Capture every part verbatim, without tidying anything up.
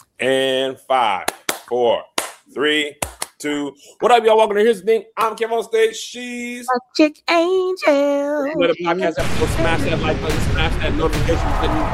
And five, four, three, two. What up, y'all? Welcome to Here's the Thing. I'm Kev on stage. She's a chick angel. Another podcast episode. Smash that like button, smash that notification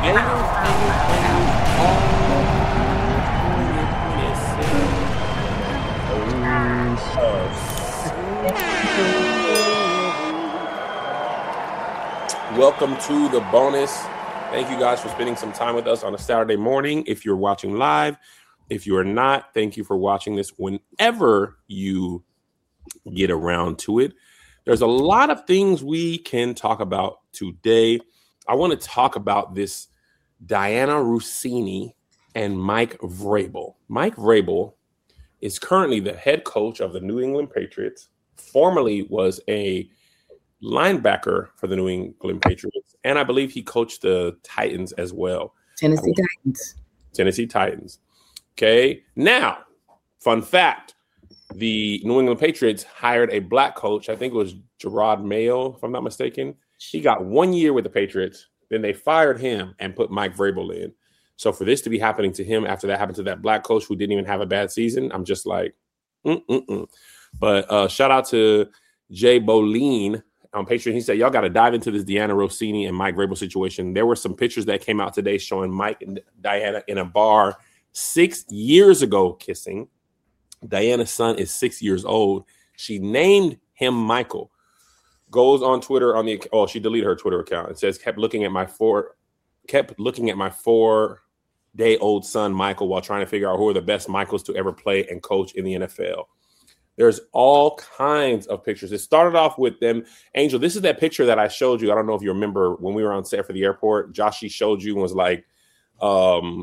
button. Welcome to the bonus. Thank you guys for spending some time with us on a Saturday morning. If you're watching live, if you are not, thank you for watching this whenever you get around to it. There's a lot of things we can talk about today. I want to talk about this Dianna Russini and Mike Vrabel. Mike Vrabel is currently the head coach of the New England Patriots, formerly was a linebacker for the New England Patriots, and I believe he coached the Titans as well. Tennessee Titans. Tennessee Titans. Okay. Now, fun fact, the New England Patriots hired a black coach. I think it was Gerard Mayo, if I'm not mistaken. He got one year with the Patriots. Then they fired him and put Mike Vrabel in. So for this to be happening to him after that happened to that black coach who didn't even have a bad season, I'm just like, mm-mm-mm. But uh, shout out to Jay Boleen on Patreon. He said, y'all got to dive into this Dianna Russini and Mike Vrabel situation. There were some pictures that came out today showing Mike and Dianna in a bar six years ago kissing. Diana's son is six years old. She named him Michael. Goes on Twitter on the oh, she deleted her Twitter account. It says, kept looking at my four, kept looking at my four-day-old son Michael while trying to figure out who are the best Michaels to ever play and coach in the N F L. There's all kinds of pictures. It started off with them. Angel, this is that picture that I showed you. I don't know if you remember when we were on set for the airport. Joshy showed you and was like, um,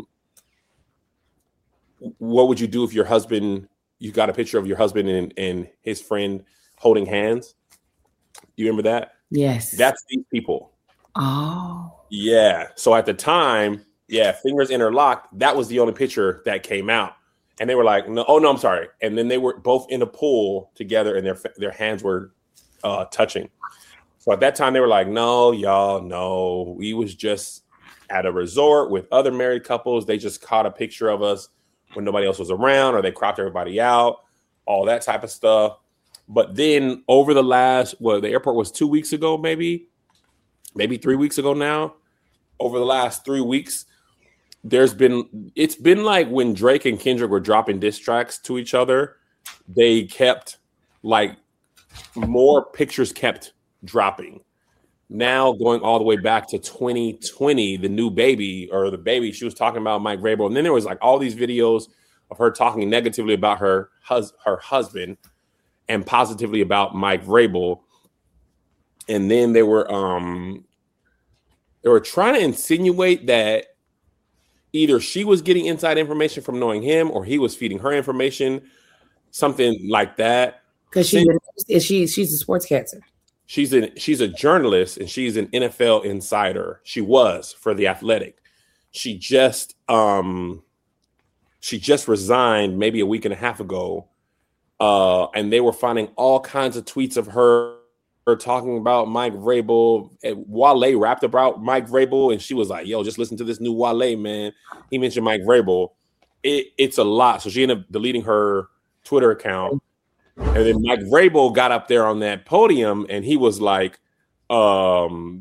what would you do if your husband, you got a picture of your husband and, and his friend holding hands? You remember that? Yes. That's these people. Oh. Yeah. So at the time, yeah, fingers interlocked. That was the only picture that came out. And they were like, no, oh, no, I'm sorry. And then they were both in a pool together and their their hands were uh, touching. So at that time, they were like, no, y'all, no. We was just at a resort with other married couples. They just caught a picture of us when nobody else was around, or they cropped everybody out, all that type of stuff. But then over the last, well, the airport was two weeks ago, maybe, maybe three weeks ago now. Over the last three weeks, there's been, it's been like when Drake and Kendrick were dropping diss tracks to each other, they kept like more pictures kept dropping. Now going all the way back to twenty twenty, the new baby or the baby, she was talking about Mike Vrabel. And then there was like all these videos of her talking negatively about her, hus- her husband and positively about Mike Vrabel. And then they were, um, they were trying to insinuate that either she was getting inside information from knowing him or he was feeding her information, something like that. Because she, is she she's a sportscaster. She's an she's a journalist and she's an N F L insider. She was for The Athletic. She just um she just resigned maybe a week and a half ago. Uh, and they were finding all kinds of tweets of her, her talking about Mike Vrabel. And Wale rapped about Mike Vrabel, and she was like, yo, just listen to this new Wale, man. He mentioned Mike Vrabel. It, it's a lot. So she ended up deleting her Twitter account. And then Mike Vrabel got up there on that podium, and he was like, um,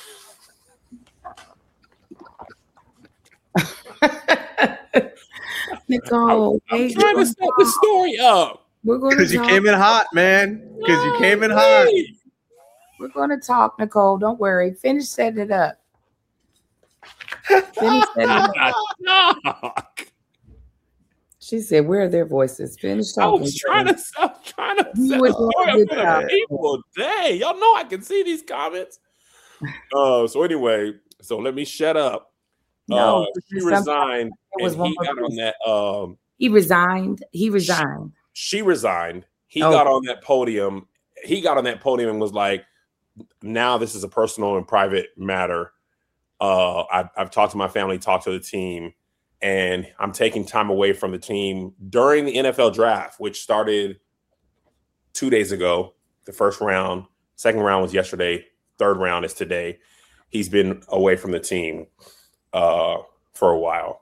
Nicole, I'm, I'm trying to set the story up. Because you came in hot, man. Because you came in hot. We're going to talk, Nicole. Don't worry. Finish setting it up. Finish setting it up. She said, where are their voices? Finish talking. I was trying to, I was trying to set the story up for the people. Dang, y'all know I can see these comments. Uh, so anyway, so let me shut up. No, uh, she resigned, and he got on that. Um, he resigned. He resigned. She, she resigned. He oh. got on that podium. He got on that podium and was like, "Now this is a personal and private matter. Uh, I've, I've talked to my family, talked to the team, and I'm taking time away from the team during the N F L draft, which started two days ago. The first round, second round was yesterday. Third round is today. He's been away from the team uh, for a while.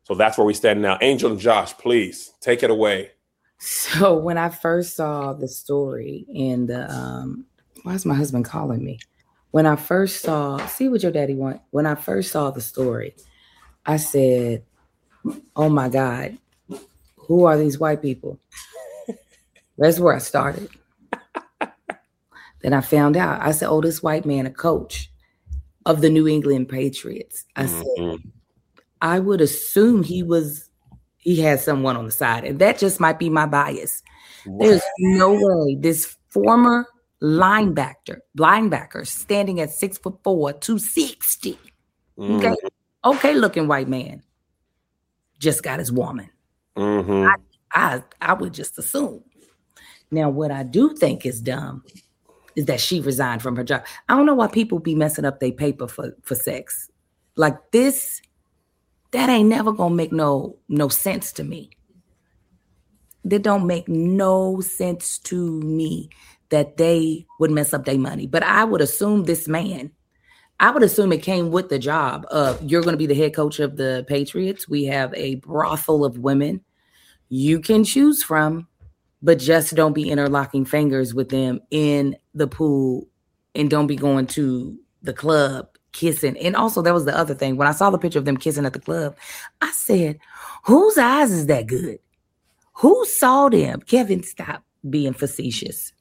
So that's where we stand now. Angel and Josh, please take it away. So when I first saw the story in the, um, why is my husband calling me? When I first saw, see what your daddy want. When I first saw the story, I said, oh my God, who are these white people? That's where I started. Then I found out. I said, oh, this white man, a coach of the New England Patriots. I said, mm-hmm. I would assume he was, he had someone on the side. And that just might be my bias. Wow. There's no way this former linebacker, linebacker standing at six foot four, two sixty. Mm-hmm. Okay. Okay looking white man just got his woman. Mm-hmm. I, I, I would just assume. Now, what I do think is dumb is that she resigned from her job. I don't know why people be messing up their paper for, for sex. Like this, that ain't never gonna make no, no sense to me. That don't make no sense to me that they would mess up their money. But I would assume this man, I would assume it came with the job of you're going to be the head coach of the Patriots. We have a brothel of women you can choose from, but just don't be interlocking fingers with them in the pool and don't be going to the club kissing. And also that was the other thing. When I saw the picture of them kissing at the club, I said, whose eyes is that good? Who saw them? Kevin, stop being facetious.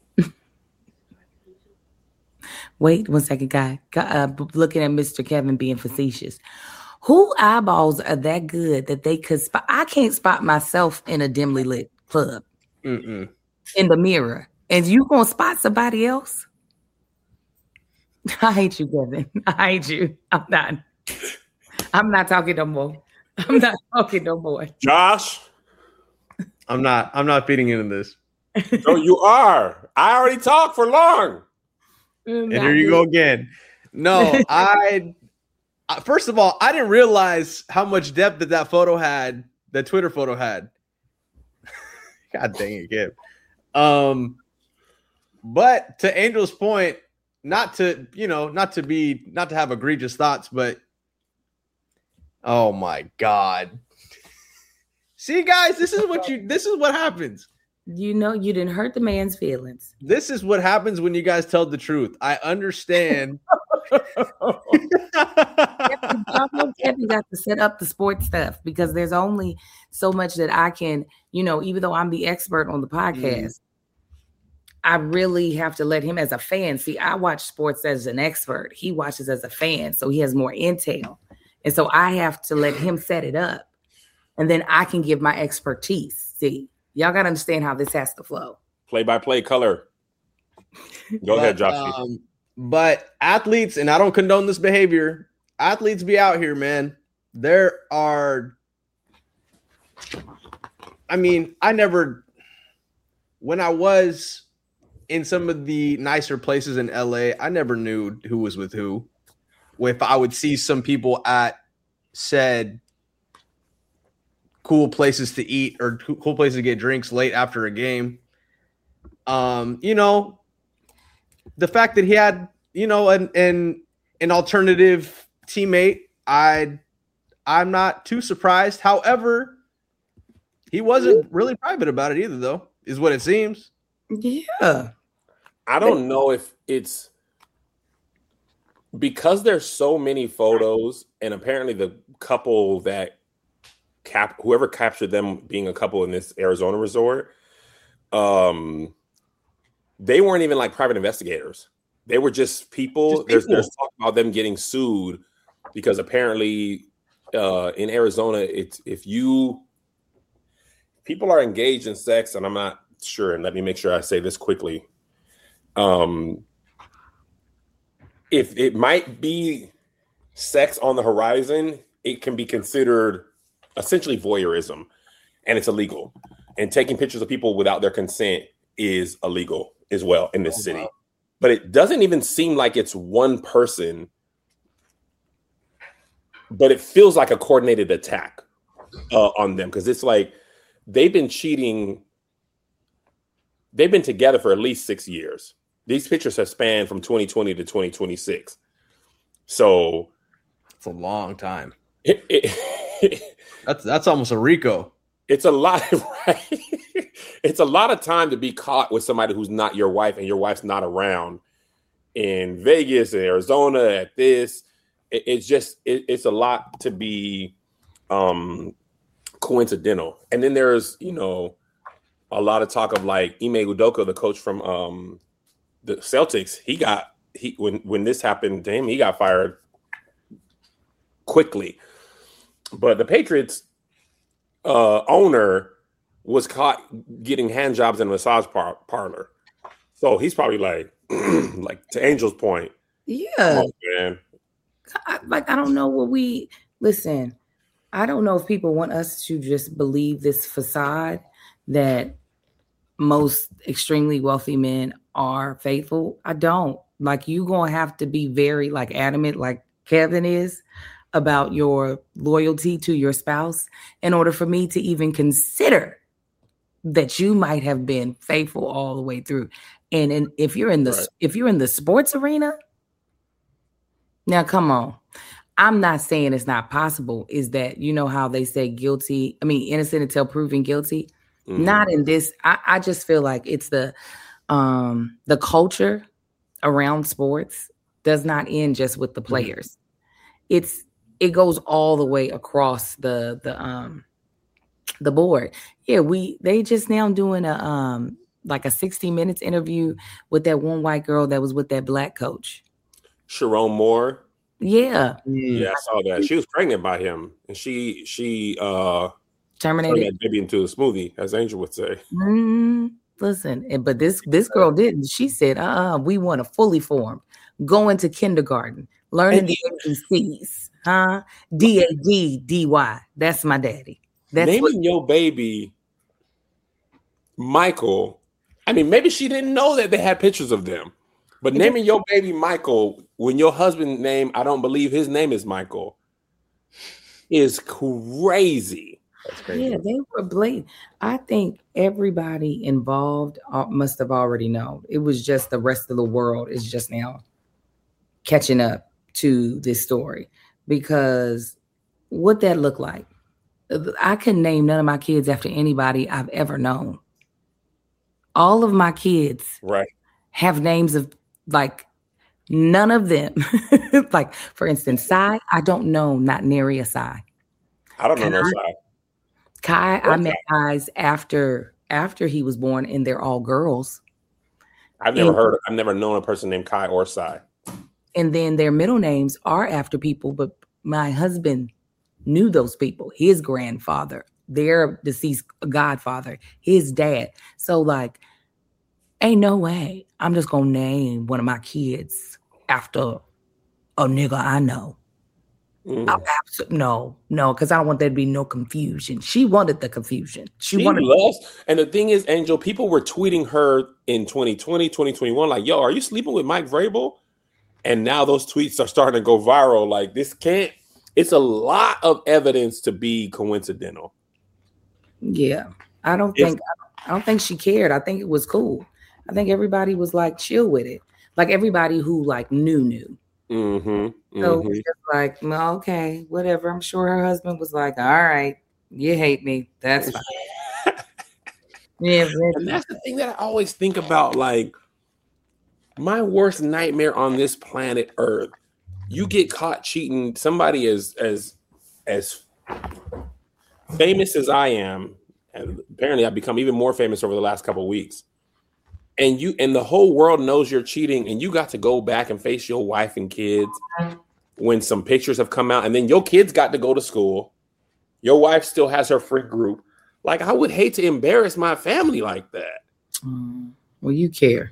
Wait one second, guy. Uh, looking at Mister Kevin being facetious. Who eyeballs are that good that they could spot? I can't spot myself in a dimly lit club. Mm-mm. In the mirror. And you gonna spot somebody else? I hate you, Kevin. I hate you. I'm not. I'm not talking no more. I'm not talking no more. Josh. I'm not. I'm not feeding into this. No, you are. I already talked for long. And here you go again. No, I. First of all, I didn't realize how much depth that that photo had. That Twitter photo had. God dang it, Gabe. Um, but to Angel's point, not to you know, not to be, not to have egregious thoughts, but oh my God. See, guys, this is what you. This is what happens. You know, you didn't hurt the man's feelings. This is what happens when you guys tell the truth. I understand. Kevin got to set up the sports stuff because there's only so much that I can, you know, even though I'm the expert on the podcast, mm. I really have to let him as a fan. See, I watch sports as an expert. He watches as a fan, so he has more intel. And so I have to let him set it up. And then I can give my expertise. See, y'all got to understand how this has to flow. Play-by-play color. Go but, ahead, Josh. Um, but athletes, and I don't condone this behavior, athletes be out here, man. There are, I mean, I never, when I was in some of the nicer places in L A, I never knew who was with who. If I would see some people at said cool places to eat or cool places to get drinks late after a game. Um, you know, the fact that he had, you know, an an, an alternative teammate, I I'm not too surprised. However, he wasn't really private about it either, though, is what it seems. Yeah. I don't know if it's because there's so many photos, and apparently the couple that cap whoever captured them being a couple in this Arizona resort, um, they weren't even like private investigators. They were just people. Just people. There's there's talk about them getting sued because apparently uh, in Arizona, it's if you people are engaged in sex, and I'm not sure. And let me make sure I say this quickly. Um, if it might be sex on the horizon, it can be considered essentially voyeurism, and it's illegal. And taking pictures of people without their consent is illegal as well in this oh, city. Wow. But it doesn't even seem like it's one person, but it feels like a coordinated attack uh, on them because it's like they've been cheating. They've been together for at least six years. These pictures have spanned from twenty twenty to twenty twenty-six. So it's a long time. It, it, that's that's almost a RICO. It's a lot, right? It's a lot of time to be caught with somebody who's not your wife and your wife's not around in Vegas, in Arizona, at this. It, it's just, it, it's a lot to be um, coincidental. And then there's, you know, a lot of talk of like Ime Udoka, the coach from um, the Celtics. He got, he when, when this happened to him, he got fired quickly. But the Patriots uh, owner was caught getting hand jobs in a massage par- parlor. So he's probably like, like to Angel's point. Yeah. On, man. I, like, I don't know what we, listen, I don't know if people want us to just believe this facade that most extremely wealthy men are faithful. I don't. Like, you going to have to be very like adamant, like Kevin is, about your loyalty to your spouse in order for me to even consider that you might have been faithful all the way through. And, and if you're in the right. if you're in the sports arena, now come on. I'm not saying it's not possible. Is that, you know how they say guilty, I mean innocent until proven guilty? Mm-hmm. Not in this. I, I just feel like it's the um the culture around sports does not end just with the players. Mm-hmm. It's it goes all the way across the the um the board. Yeah, we they just now doing a um like a sixty minutes interview with that one white girl that was with that black coach. Sharon Moore. Yeah. Yeah, I saw that. She was pregnant by him. And she she uh terminated that baby into a smoothie, as Angel would say. Mm, listen, but this this girl didn't. She said, uh-uh, we want a fully formed, go into kindergarten, learning and the A B Cs. Huh? D A D D Y. That's my daddy. That's naming what- your baby Michael. I mean, maybe she didn't know that they had pictures of them. But naming your baby Michael when your husband's name, I don't believe his name is Michael, is crazy. That's crazy. Yeah, they were blatant. I think everybody involved must have already known. It was just the rest of the world is just now catching up to this story. Because what that looked like, I couldn't name none of my kids after anybody I've ever known. All of my kids right. have names of like none of them. Like, for instance, Sai, I don't know, not nary a Sai. I don't know no Sai. Kai, I met Kai's after after he was born, and they're all girls. I've never and, heard, I've never known a person named Kai or Sai. And then their middle names are after people, but my husband knew those people. His grandfather, their deceased godfather, his dad. So like, ain't no way I'm just gonna name one of my kids after a nigga I know. Mm. Abs- no, no, because I don't want there to be no confusion. She wanted the confusion. She, she wanted loves, and the thing is, Angel, people were tweeting her in twenty twenty, twenty twenty-one, like, yo, are you sleeping with Mike Vrabel? And now those tweets are starting to go viral. Like, this can't, it's a lot of evidence to be coincidental. Yeah. I don't think, I don't think she cared. I think it was cool. I think everybody was like chill with it. Like everybody who like knew, knew. Mm-hmm, mm-hmm. So it was just like, well, okay, whatever. I'm sure her husband was like, all right, you hate me. That's fine. Yeah. And that's the thing that I always think about. Like, my worst nightmare on this planet Earth, you get caught cheating. Somebody as as as famous as I am, and apparently I've become even more famous over the last couple of weeks. And you and the whole world knows you're cheating, and you got to go back and face your wife and kids when some pictures have come out, and then your kids got to go to school. Your wife still has her friend group. Like, I would hate to embarrass my family like that. Um, well, you care.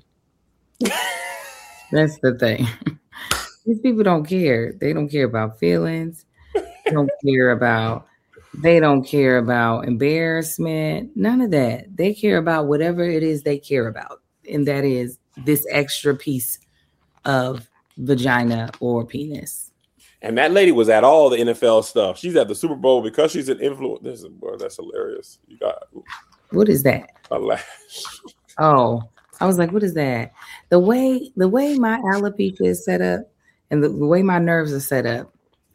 That's the thing. These people don't care. They don't care about feelings. They don't care about. They don't care about embarrassment. None of that. They care about whatever it is they care about, and that is this extra piece of vagina or penis. And that lady was at all the N F L stuff. She's at the Super Bowl because she's an influencer. Boy, that's hilarious. You got what is that? A lash. Oh, I was like, what is that? The way the way my alopecia is set up and the, the way my nerves are set up,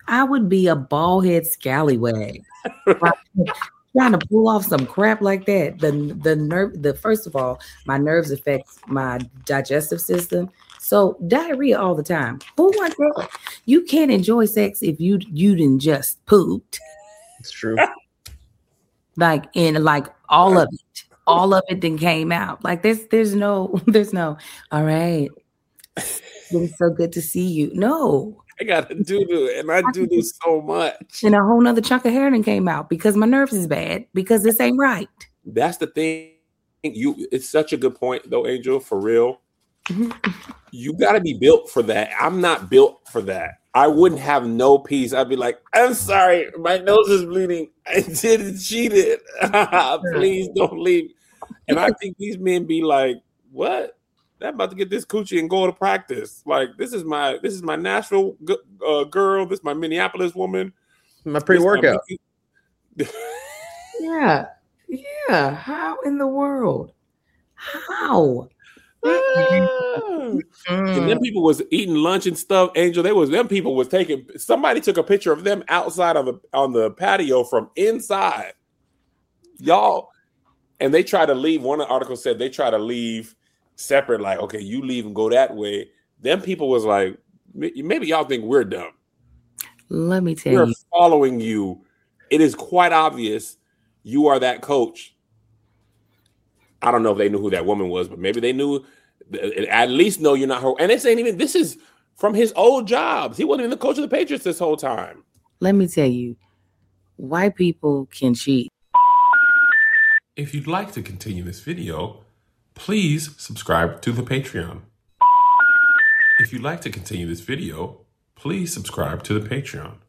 I would be a bald head scallywag. Trying to pull off some crap like that. The the nerve, the first of all, my nerves affect my digestive system. So diarrhea all the time. Oh my God. You can't enjoy sex if you you didn't just pooped. It's true. Like in like all of it. All of it then came out. Like there's there's no, there's no, all right. It's so good to see you. No. I got to do this, and I do this so much. And a whole nother chunk of hair then came out because my nerves is bad because this ain't right. That's the thing. You, it's such a good point, though, Angel. For real, you got to be built for that. I'm not built for that. I wouldn't have no peace. I'd be like, I'm sorry, my nose is bleeding. I didn't cheat it. Please don't leave. And I think these men be like, what? I'm about to get this coochie and go to practice. Like this is my this is my Nashville uh, girl. This is my Minneapolis woman. My pre-workout. My... yeah, yeah. How in the world? How? Mm. And then people was eating lunch and stuff. Angel, they was them people was taking. Somebody took a picture of them outside of the on the patio from inside. Y'all, and they try to leave. One of the articles said they try to leave. Separate, like, okay, you leave and go that way. Then people was like, maybe y'all think we're dumb. Let me tell we're you. We're following you. It is quite obvious you are that coach. I don't know if they knew who that woman was, but maybe they knew, at least know you're not her. And this ain't even, this is from his old jobs. He wasn't even the coach of the Patriots this whole time. Let me tell you, white people can cheat. If you'd like to continue this video, please subscribe to the Patreon. If you'd like to continue this video, please subscribe to the Patreon.